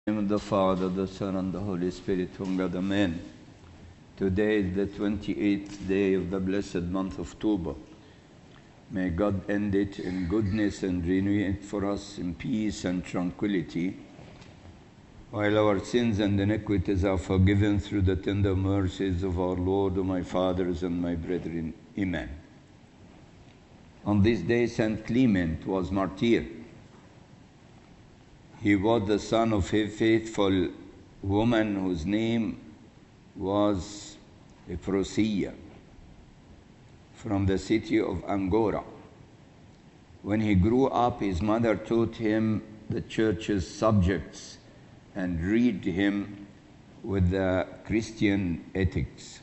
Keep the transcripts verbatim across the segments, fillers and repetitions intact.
In the name of the Father, the Son, and the Holy Spirit, one God, Amen. Today is the twenty-eighth day of the blessed month of October. May God end it in goodness and renew it for us in peace and tranquility, while our sins and iniquities are forgiven through the tender mercies of our Lord, O my fathers and my brethren. Amen. On this day, Saint Clement was martyred. He was the son of a faithful woman whose name was Ephrosia, from the city of Angora. When he grew up, his mother taught him the church's subjects and reared him with the Christian ethics.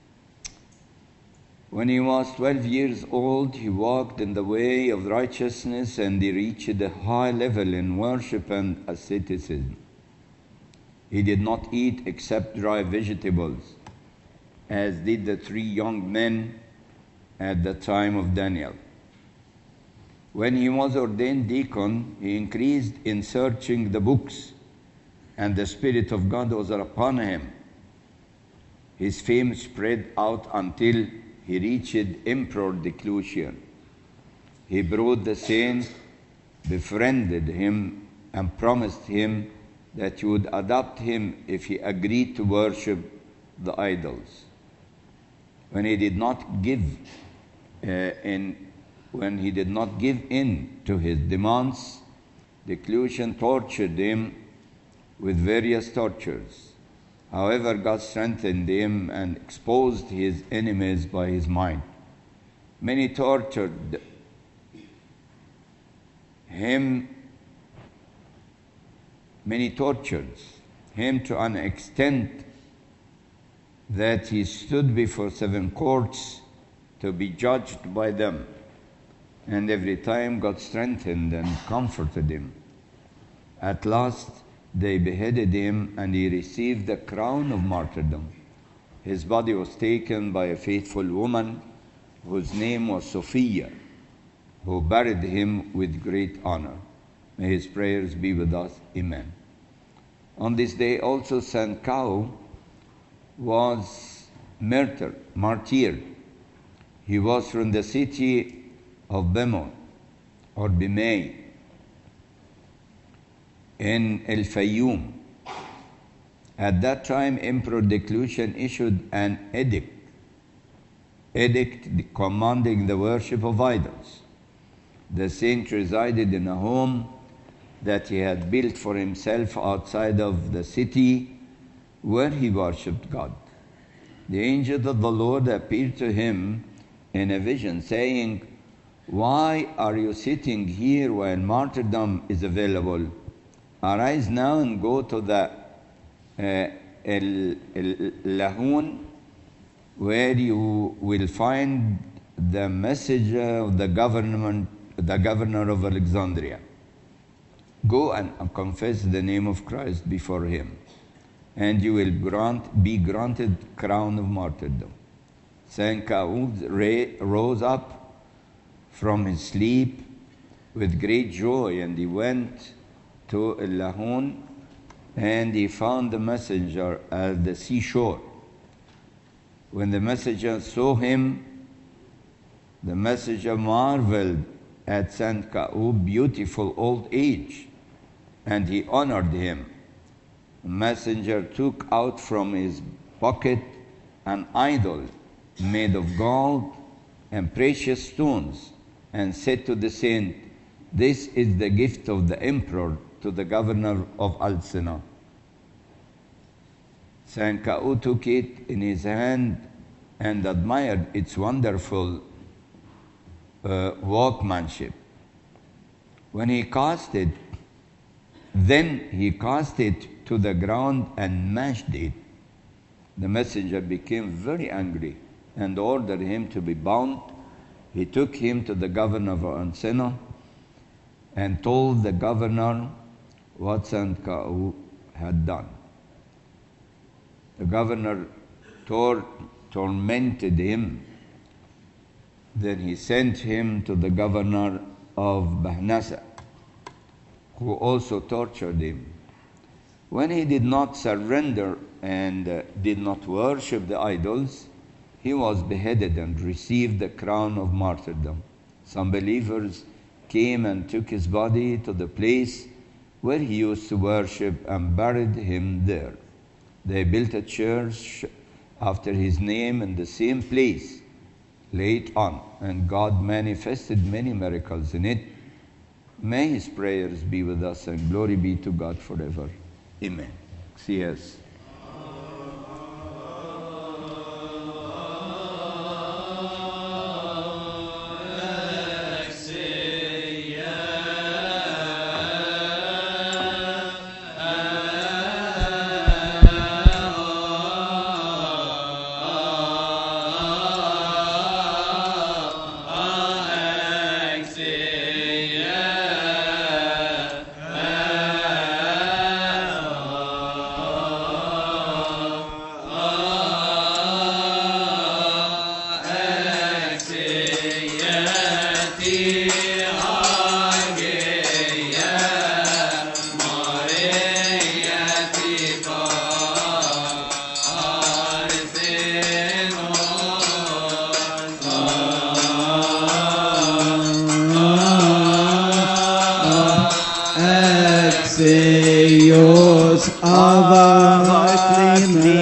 When he was twelve years old, he walked in the way of righteousness, and he reached a high level in worship and asceticism. He did not eat except dry vegetables, as did the three young men at the time of Daniel. When he was ordained deacon, he increased in searching the books, and the Spirit of God was upon him. His fame spread out until he reached Emperor Diocletian. He brought the saint, befriended him, and promised him that he would adopt him if he agreed to worship the idols. When he did not give uh, in, when he did not give in to his demands, Diocletian tortured him with various tortures. However, God strengthened him and exposed his enemies by his might. Many tortured him, many tortured him to an extent that he stood before seven courts to be judged by them. And every time God strengthened and comforted him. At last, they beheaded him, and he received the crown of martyrdom. His body was taken by a faithful woman whose name was Sophia, who buried him with great honor. May his prayers be with us. Amen. On this day also Saint Cao was martyred, martyred. He was from the city of Bemon, or Bimei, in El Fayoum. At that time, Emperor Diocletian issued an edict, edict commanding the worship of idols. The saint resided in a home that he had built for himself outside of the city, where he worshipped God. The angel of the Lord appeared to him in a vision, saying, "Why are you sitting here while martyrdom is available? Arise now and go to the uh, El, El Lahun, where you will find the messenger of the government, the governor of Alexandria. Go and confess the name of Christ before him, and you will grant, be granted crown of martyrdom." Saint Cao rose up from his sleep with great joy, and he went to El Lahun, and he found the messenger at the seashore. When the messenger saw him, the messenger marveled at Saint Cao's beautiful old age, and he honored him. The messenger took out from his pocket an idol made of gold and precious stones, and said to the saint, "This is the gift of the emperor to the governor of Alcina." Saint Cao took it in his hand and admired its wonderful uh, workmanship. When he cast it, then he cast it to the ground and mashed it. The messenger became very angry and ordered him to be bound. He took him to the governor of Alcina and told the governor what Saint Cao had done. The governor tor- tormented him. Then he sent him to the governor of Bahnasa, who also tortured him. When he did not surrender and uh, did not worship the idols, he was beheaded and received the crown of martyrdom. Some believers came and took his body to the place where he used to worship and buried him there. They built a church after his name in the same place late on, and God manifested many miracles in it. May his prayers be with us, and glory be to God forever. Amen. C S Seos ava